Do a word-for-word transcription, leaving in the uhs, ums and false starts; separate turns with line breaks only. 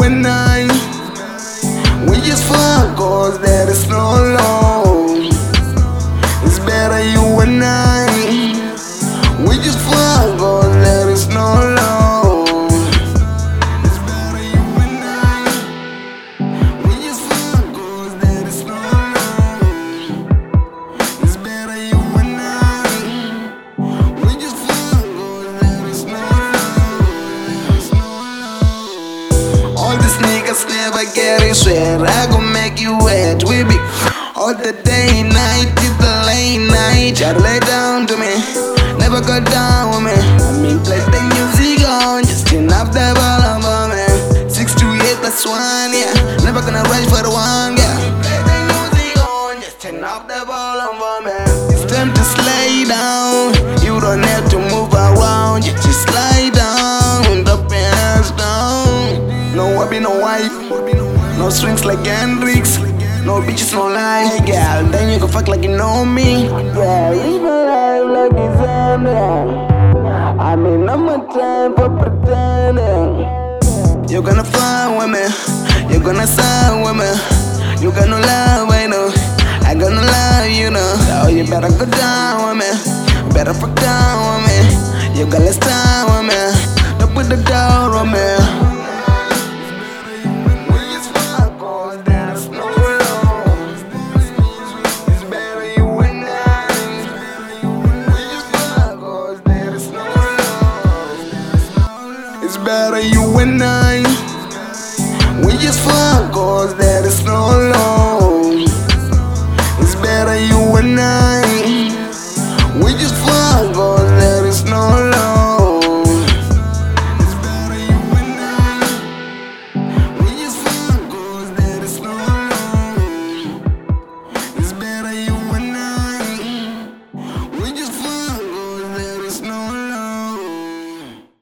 and I, we just fuck cause there is no law. It's better you and I, we just fuck cause there is no law. It's better you and I, we just fuck cause there is no law. It's better you and I, we just fuck cause there is no law. All these niggas never get it, swear I gon' make you wet. We be all the day, night, till the late night. Try to lay down to me, never go down with me. I mean, play the music on, just turn up the volume for me. Six to eight plus one, yeah. Never gonna rush for the one, yeah. Play the music on, just turn up the volume for me. It's time to slide down. You don't have to move around, you just slide down, drop your hands down. No hubby, no wife, no strings like Hendrix. No bitches, no lies, girl. Then you can fuck like you know me. Yeah, live a life like it's ending. I mean, I'm a time for pretending. You're gonna fly with me, you're gonna sign with me. You got no love, I know. I got no love, you know. So you better go down with me, better fuck down with me. You got less time with me, don't put the door on me. It's better you and I, we just fuck cause there is no law. It's better you and I.